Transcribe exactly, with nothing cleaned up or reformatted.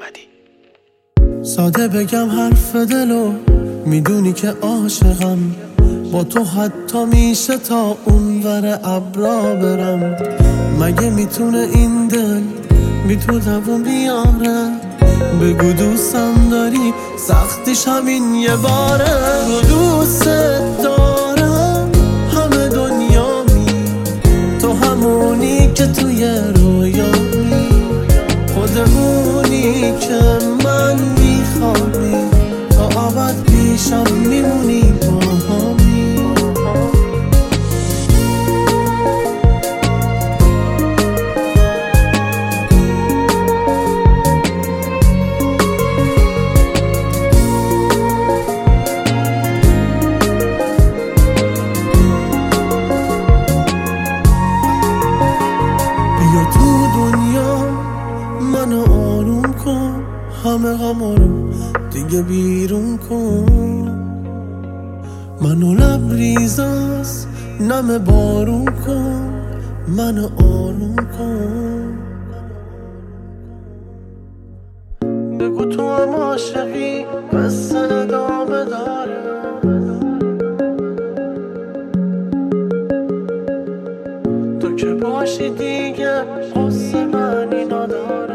محمدی. ساده بگم حرف دلو، میدونی که عاشقم با تو، حتی میشه تا اونور ابرا برم. مگه میتونه این دل بی تو دووم بیاره؟ بگو دوستم داری، سختیش همین یه باره. رو دوست دارم همه دنیامی، تو همونی که توی رویامی، خودمونی که من میخوابی، تا ابد پیشم میمونی با همی. بیا تو دنیا منو آروم کن، همه غما رو دیگه بیرون کن. منو لبریزاست نم بارون کن، منو آروم کن. بگو تو هم عاشقی، قصه ادامه داره. تو که باشی دیگه قصه معنی نداره.